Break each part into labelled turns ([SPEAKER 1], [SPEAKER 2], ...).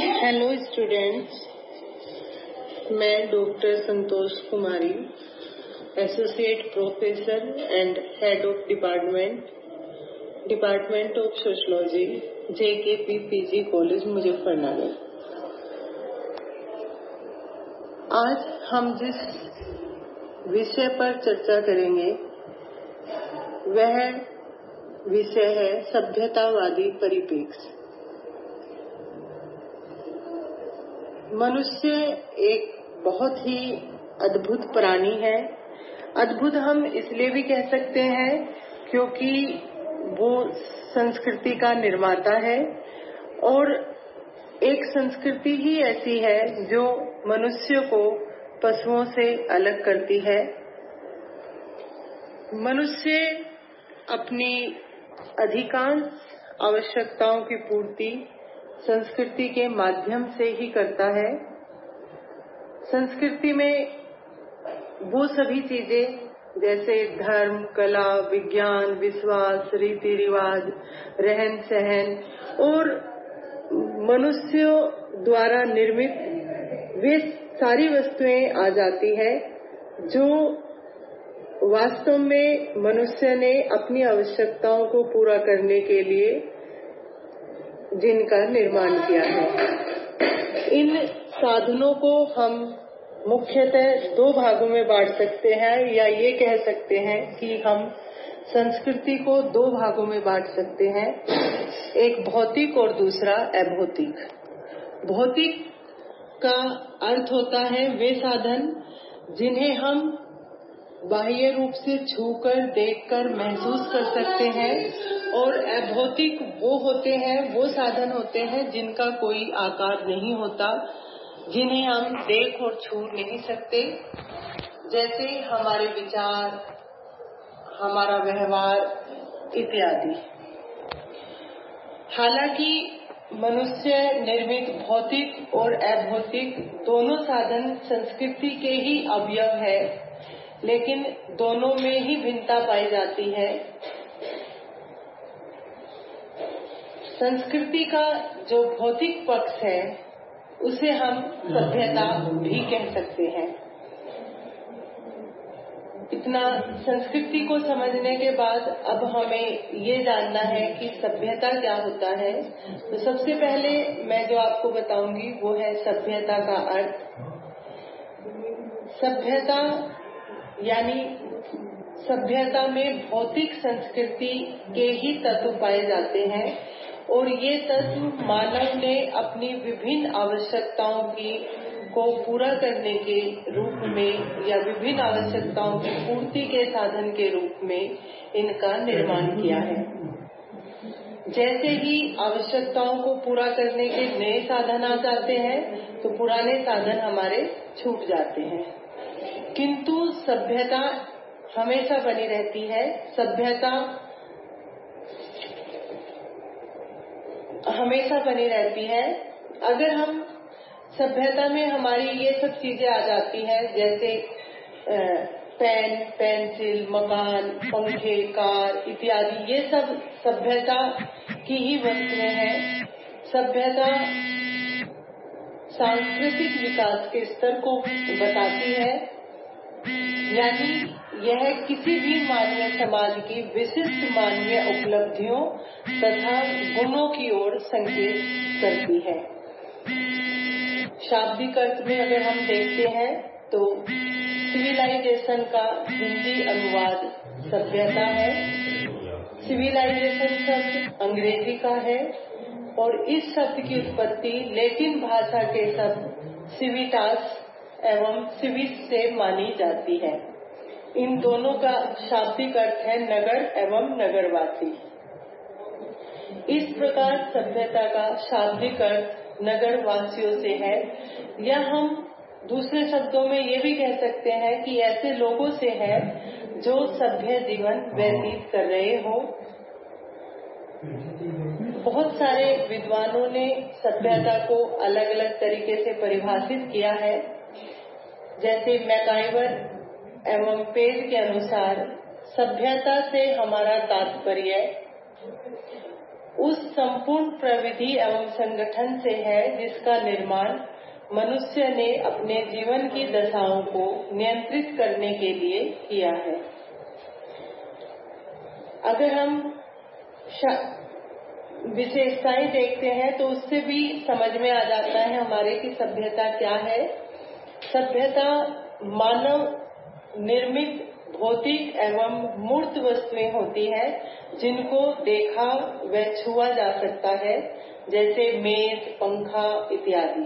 [SPEAKER 1] Hello students, मैं doctor Santosh Kumari, associate professor and head of department of sociology, JKP PG college Muzaffarnagar. आज हम जिस विषय पर चर्चा करेंगे वह विषय है सभ्यतावादी परिप्रेक्ष्य। मनुष्य एक बहुत ही अद्भुत प्राणी है। अद्भुत हम इसलिए भी कह सकते हैं क्योंकि वो संस्कृति का निर्माता है, और एक संस्कृति ही ऐसी है जो मनुष्य को पशुओं से अलग करती है। मनुष्य अपनी अधिकांश आवश्यकताओं की पूर्ति संस्कृति के माध्यम से ही करता है। संस्कृति में वो सभी चीजें जैसे धर्म, कला, विज्ञान, विश्वास, रीति रिवाज, रहन सहन और मनुष्यों द्वारा निर्मित वे सारी वस्तुएं आ जाती है जो वास्तव में मनुष्य ने अपनी आवश्यकताओं को पूरा करने के लिए जिनका निर्माण किया है। इन साधनों को हम मुख्यतः दो भागों में बांट सकते हैं, या ये कह सकते हैं कि हम संस्कृति को दो भागों में बांट सकते हैं, एक भौतिक और दूसरा अभौतिक। भौतिक का अर्थ होता है वे साधन जिन्हें हम बाह्य रूप से छूकर, देखकर, महसूस कर सकते हैं, और अभौतिक वो होते हैं, वो साधन होते हैं जिनका कोई आकार नहीं होता, जिन्हें हम देख और छू नहीं सकते, जैसे हमारे विचार, हमारा व्यवहार इत्यादि। हालांकि मनुष्य निर्मित भौतिक और अभौतिक दोनों साधन संस्कृति के ही अवयव है, लेकिन दोनों में ही भिन्नता पाई जाती है। संस्कृति का जो भौतिक पक्ष है उसे हम सभ्यता भी कह सकते हैं। इतना संस्कृति को समझने के बाद अब हमें ये जानना है कि सभ्यता क्या होता है। तो सबसे पहले मैं जो आपको बताऊंगी वो है सभ्यता का अर्थ। सभ्यता यानी सभ्यता में भौतिक संस्कृति के ही तत्व पाए जाते हैं, और ये तत्व मानव ने अपनी विभिन्न आवश्यकताओं को पूरा करने के रूप में या विभिन्न आवश्यकताओं की पूर्ति के साधन के रूप में इनका निर्माण किया है। जैसे ही आवश्यकताओं को पूरा करने के नए साधन आ जाते हैं तो पुराने साधन हमारे छूट जाते हैं, किंतु सभ्यता हमेशा बनी रहती है। सभ्यता हमेशा बनी रहती है। अगर हम सभ्यता में हमारी ये सब चीजें आ जाती हैं, जैसे पेन, पेंसिल, मकान, पंखे, कार इत्यादि, ये सब सभ्यता की ही वस्तुएं हैं। सभ्यता सांस्कृतिक विकास के स्तर को बताती है, यानी यह किसी भी मानवीय समाज की विशिष्ट मानवीय उपलब्धियों तथा गुणों की ओर संकेत करती है। शाब्दिक अर्थ में अगर हम देखते हैं तो सिविलाइजेशन का हिंदी अनुवाद सभ्यता है। सिविलाइजेशन शब्द अंग्रेजी का है, और इस शब्द की उत्पत्ति लैटिन भाषा के शब्द सिविटास एवं सिविस से मानी जाती है। इन दोनों का शाब्दिक अर्थ है नगर एवं नगरवासी। इस प्रकार सभ्यता का शाब्दिक अर्थ नगरवासियों से है, या हम दूसरे शब्दों में ये भी कह सकते हैं कि ऐसे लोगों से है जो सभ्य जीवन व्यतीत कर रहे हो। बहुत सारे विद्वानों ने सभ्यता को अलग अलग तरीके से परिभाषित किया है। जैसे मैकाइवर एवं पेज के अनुसार सभ्यता से हमारा तात्पर्य उस संपूर्ण प्रविधि एवं संगठन से है जिसका निर्माण मनुष्य ने अपने जीवन की दशाओं को नियंत्रित करने के लिए किया है। अगर हम विशेषताएं देखते हैं तो उससे भी समझ में आ जाता है हमारे की सभ्यता क्या है। सभ्यता मानव निर्मित भौतिक एवं मूर्त वस्तुएं होती हैं जिनको देखा व छुआ जा सकता है, जैसे मेज, पंखा इत्यादि।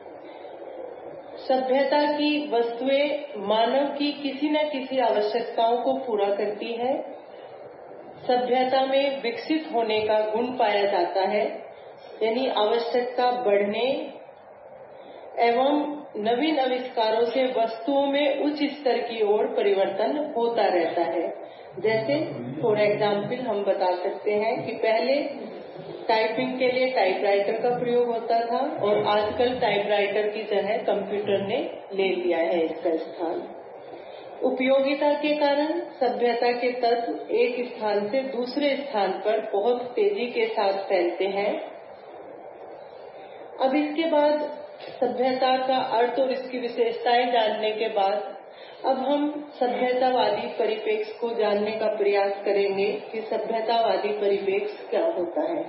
[SPEAKER 1] सभ्यता की वस्तुएं मानव की किसी न किसी आवश्यकताओं को पूरा करती है। सभ्यता में विकसित होने का गुण पाया जाता है, यानी आवश्यकता बढ़ने एवं नवीन आविष्कारों से वस्तुओं में उच्च स्तर की ओर परिवर्तन होता रहता है। जैसे फॉर एग्जाम्पल हम बता सकते हैं कि पहले टाइपिंग के लिए टाइपराइटर का प्रयोग होता था और आजकल टाइपराइटर की जगह कंप्यूटर ने ले लिया है इसका स्थान। उपयोगिता के कारण सभ्यता के तत्व एक स्थान से दूसरे स्थान पर बहुत तेजी के साथ फैलते हैं। अब इसके बाद सभ्यता का अर्थ और इसकी विशेषताएं जानने के बाद अब हम सभ्यतावादी परिप्रेक्ष्य को जानने का प्रयास करेंगे कि सभ्यतावादी परिप्रेक्ष्य क्या होता है।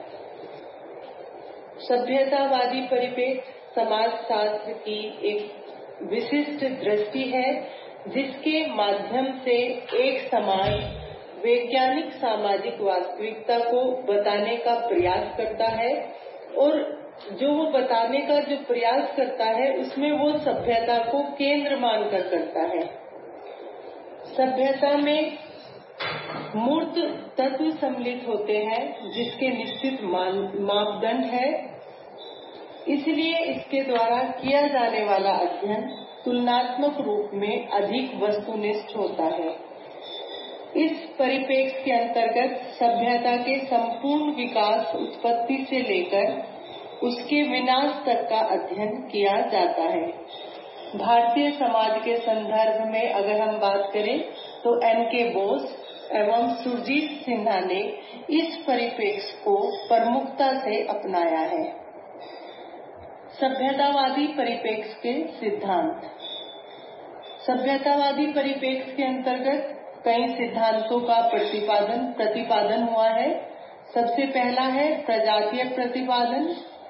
[SPEAKER 1] सभ्यतावादी परिप्रेक्ष्य समाजशास्त्र की एक विशिष्ट दृष्टि है जिसके माध्यम से एक समाज वैज्ञानिक सामाजिक वास्तविकता को बताने का प्रयास करता है और जो वो बताने का जो प्रयास करता है उसमें वो सभ्यता को केंद्र मानकर करता है। सभ्यता में मूर्त तत्व सम्मिलित होते हैं जिसके निश्चित मापदंड है, इसलिए इसके द्वारा किया जाने वाला अध्ययन तुलनात्मक रूप में अधिक वस्तुनिष्ठ होता है। इस परिप्रेक्ष्य के अंतर्गत सभ्यता के संपूर्ण विकास उत्पत्ति से लेकर उसके विनाश तक का अध्ययन किया जाता है। भारतीय समाज के संदर्भ में अगर हम बात करें तो N.K. बोस एवं सुरजीत सिन्हा ने इस परिप्रेक्ष्य को प्रमुखता से अपनाया है। सभ्यतावादी परिप्रेक्ष्य के सिद्धांत। सभ्यतावादी परिप्रेक्ष्य के अंतर्गत कई सिद्धांतों का प्रतिपादन हुआ है। सबसे पहला है प्रजातीय प्रतिपादन।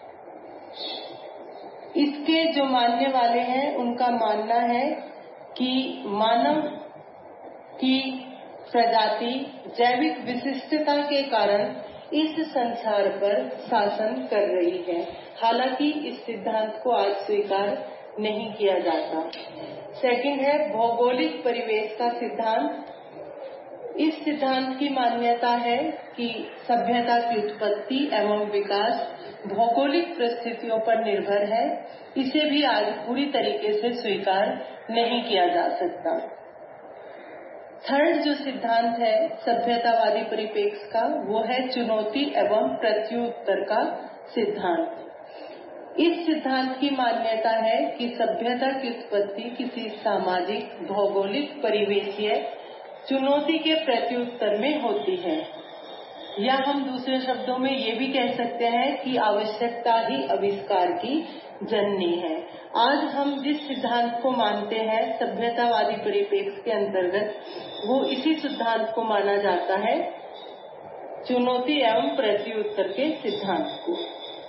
[SPEAKER 1] इसके जो मानने वाले हैं उनका मानना है कि मानव की प्रजाति जैविक विशिष्टता के कारण इस संसार पर शासन कर रही है। हालांकि इस सिद्धांत को आज स्वीकार नहीं किया जाता। सेकंड है भौगोलिक परिवेश का सिद्धांत। इस सिद्धांत की मान्यता है कि सभ्यता की उत्पत्ति एवं विकास भौगोलिक परिस्थितियों पर निर्भर है। इसे भी आज पूरी तरीके से स्वीकार नहीं किया जा सकता। थर्ड जो सिद्धांत है सभ्यतावादी परिप्रेक्ष्य का वो है चुनौती एवं प्रत्युत्तर का सिद्धांत। इस सिद्धांत की मान्यता है कि सभ्यता की उत्पत्ति किसी सामाजिक, भौगोलिक, परिवेशीय चुनौती के प्रत्युत्तर में होती है, या हम दूसरे शब्दों में ये भी कह सकते हैं कि आवश्यकता ही आविष्कार की जननी है। आज हम जिस सिद्धांत को मानते हैं सभ्यतावादी परिप्रेक्ष्य के अंतर्गत वो इसी सिद्धांत को माना जाता है, चुनौती एवं प्रत्युत्तर के सिद्धांत को।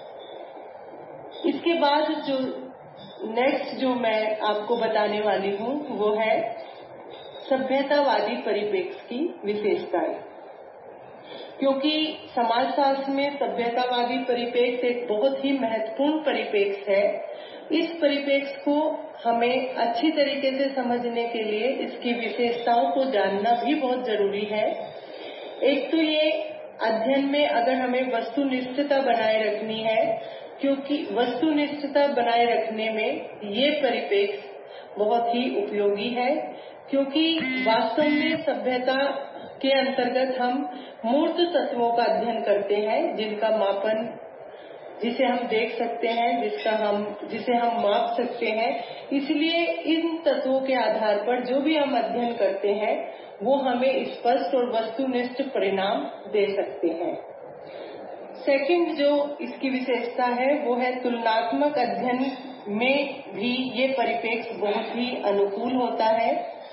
[SPEAKER 1] इसके बाद जो नेक्स्ट जो मैं आपको बताने वाली हूँ वो है सभ्यतावादी परिप्रेक्ष्य की विशेषताएं। क्योंकि समाजशास्त्र में सभ्यतावादी परिप्रेक्ष्य एक बहुत ही महत्वपूर्ण परिप्रेक्ष्य है, इस परिप्रेक्ष्य को हमें अच्छी तरीके से समझने के लिए इसकी विशेषताओं को जानना भी बहुत जरूरी है। एक तो ये अध्ययन में अगर हमें वस्तुनिष्ठता बनाए रखनी है, क्योंकि वस्तुनिष्ठता बनाए रखने में ये परिप्रेक्ष्य बहुत ही उपयोगी है, क्योंकि वास्तव में सभ्यता के अंतर्गत हम मूर्त तत्वों का अध्ययन करते हैं जिनका मापन, जिसे हम देख सकते हैं, जिसे हम माप सकते हैं। इसलिए इन तत्वों के आधार पर जो भी हम अध्ययन करते हैं वो हमें स्पष्ट और वस्तुनिष्ठ परिणाम दे सकते हैं। सेकंड जो इसकी विशेषता है वो है तुलनात्मक अध्ययन में भी ये परिप्रेक्ष्य बहुत ही अनुकूल होता है।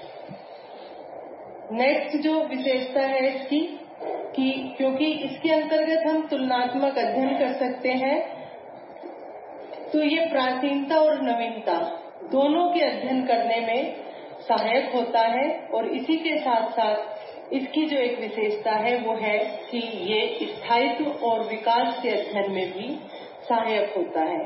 [SPEAKER 1] नेक्स्ट जो विशेषता है इसकी कि क्योंकि इसके अंतर्गत हम तुलनात्मक अध्ययन कर सकते हैं, तो ये प्राचीनता और नवीनता दोनों के अध्ययन करने में सहायक होता है। और इसी के साथ साथ इसकी जो एक विशेषता है वो है कि ये स्थायित्व और विकास के अध्ययन में भी सहायक होता है।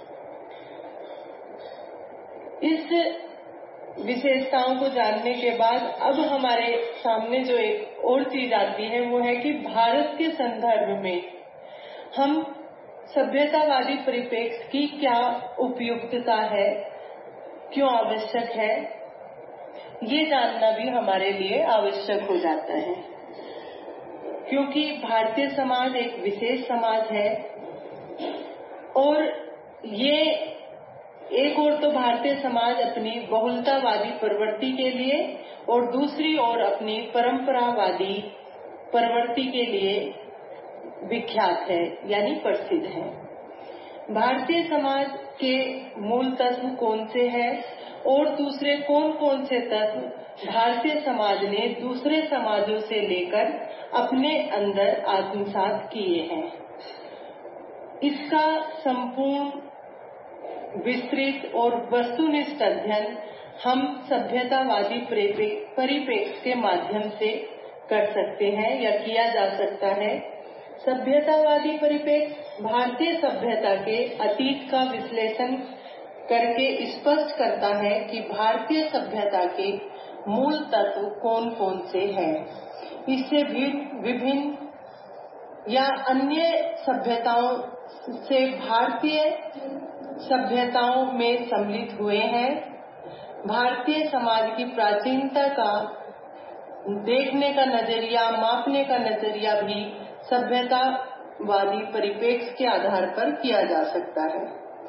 [SPEAKER 1] इस विशेषताओं को जानने के बाद अब हमारे सामने जो एक और चीज आती है वो है कि भारत के संदर्भ में हम सभ्यतावादी परिप्रेक्ष्य की क्या उपयुक्तता है, क्यों आवश्यक है, ये जानना भी हमारे लिए आवश्यक हो जाता है। क्योंकि भारतीय समाज एक विशेष समाज है और ये एक ओर तो भारतीय समाज अपनी बहुलतावादी प्रवृत्ति के लिए और दूसरी ओर अपनी परंपरावादी प्रवृत्ति के लिए विख्यात है, यानी प्रसिद्ध है। भारतीय समाज के मूल तत्व कौन से हैं और दूसरे कौन कौन से तत्व भारतीय समाज ने दूसरे समाजों से लेकर अपने अंदर आत्मसात किए हैं, इसका संपूर्ण विस्तृत और वस्तुनिष्ठ अध्ययन हम सभ्यतावादी परिप्रेक्ष्य के माध्यम से कर सकते हैं या किया जा सकता है। सभ्यतावादी परिप्रेक्ष्य भारतीय सभ्यता के अतीत का विश्लेषण करके स्पष्ट करता है कि भारतीय सभ्यता के मूल तत्व कौन कौन से हैं। इससे विभिन्न या अन्य सभ्यताओं से भारतीय सभ्यताओं में सम्मिलित हुए हैं। भारतीय समाज की प्राचीनता का देखने का नजरिया, मापने का नजरिया भी सभ्यतावादी परिप्रेक्ष्य के आधार पर किया जा सकता है।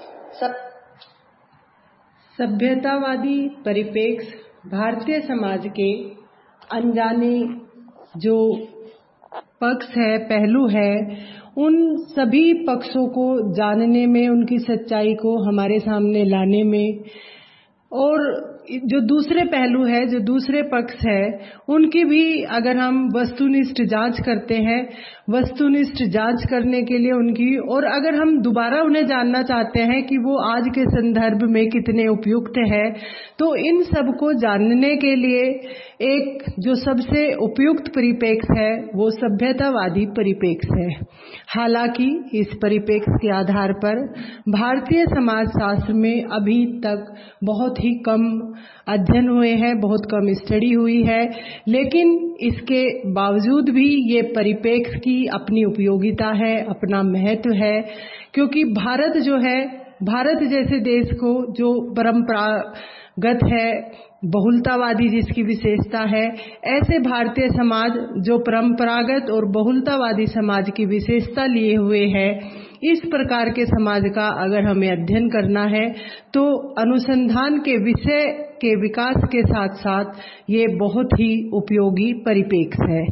[SPEAKER 2] सभ्यतावादी परिप्रेक्ष्य भारतीय समाज के अनजाने जो पक्ष है, पहलू है, उन सभी पक्षों को जानने में, उनकी सच्चाई को हमारे सामने लाने में, और जो दूसरे पहलू है, जो दूसरे पक्ष है, उनकी भी अगर हम वस्तुनिष्ठ जांच करते हैं, वस्तुनिष्ठ जांच करने के लिए उनकी, और अगर हम दोबारा उन्हें जानना चाहते हैं कि वो आज के संदर्भ में कितने उपयुक्त है, तो इन सब को जानने के लिए एक जो सबसे उपयुक्त परिप्रेक्ष्य है वो सभ्यतावादी परिप्रेक्ष्य है। हालांकि इस परिप्रेक्ष्य के आधार पर भारतीय समाजशास्त्र में अभी तक बहुत ही कम अध्ययन हुए हैं, बहुत कम स्टडी हुई है, लेकिन इसके बावजूद भी ये परिप्रेक्ष्य की अपनी उपयोगिता है, अपना महत्व है। क्योंकि भारत जो है, भारत जैसे देश को जो परंपरागत है, बहुलतावादी जिसकी विशेषता है, ऐसे भारतीय समाज जो परंपरागत और बहुलतावादी समाज की विशेषता लिए हुए है, इस प्रकार के समाज का अगर हमें अध्ययन करना है तो अनुसंधान के विषय के विकास के साथ साथ ये बहुत ही उपयोगी परिप्रेक्ष्य है।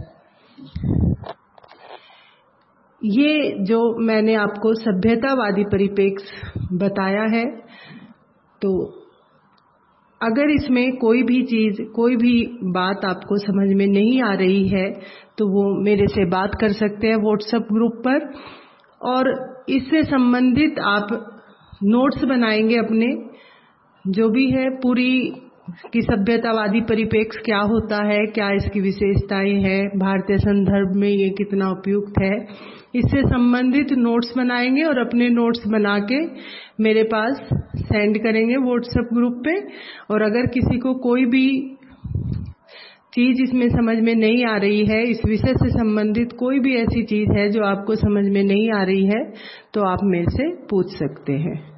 [SPEAKER 2] ये जो मैंने आपको सभ्यतावादी परिप्रेक्ष्य बताया है, तो अगर इसमें कोई भी चीज, कोई भी बात आपको समझ में नहीं आ रही है तो वो मेरे से बात कर सकते हैं व्हाट्सएप ग्रुप पर, और इससे संबंधित आप नोट्स बनाएंगे अपने, जो भी है पूरी कि सभ्यतावादी परिप्रेक्ष्य क्या होता है, क्या इसकी विशेषताएं हैं, भारतीय संदर्भ में ये कितना उपयुक्त है, इससे संबंधित नोट्स बनाएंगे और अपने नोट्स बना के मेरे पास सेंड करेंगे व्हाट्सएप ग्रुप पे। और अगर किसी को कोई भी चीज इसमें समझ में नहीं आ रही है, इस विषय से संबंधित कोई भी ऐसी चीज है जो आपको समझ में नहीं आ रही है, तो आप मेरे से पूछ सकते हैं।